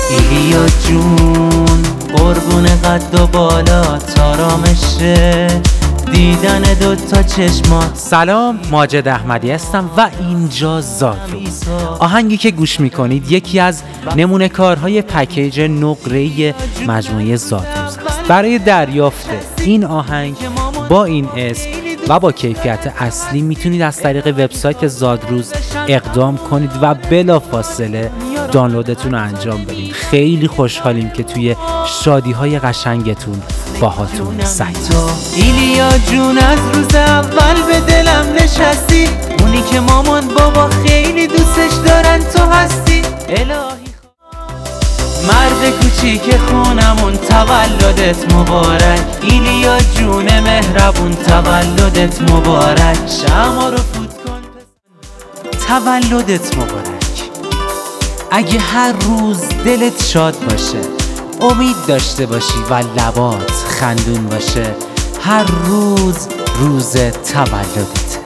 ایلیا جون قربون قد و بالا تارامشه دیدن دوتا چشمات. سلام، ماجد احمدی هستم و اینجا زادروز. آهنگی که گوش میکنید یکی از نمونه کارهای پکیج نقره‌ای مجموعه زادروز است. برای دریافت این آهنگ با این اسم و با کیفیت اصلی میتونید از طریق وبسایت زادروز اقدام کنید و بلافاصله دانلودتون رو انجام بدید. خیلی خوشحالیم که توی شادی‌های قشنگتون باهاتون سعید. ایلیا جون از روز اول به دلم نشستی، اونی که مامان بابا خیلی دوستش دارن تو هستی. الهی مرد کوچیک خونمون تولدت مبارک، ایلیا جون مهربون تولدت مبارک. شمع رو فوت کن تولدت مبارک. اگه هر روز دلت شاد باشه، امید داشته باشی و لبات خندون باشه، هر روز روز تولدت.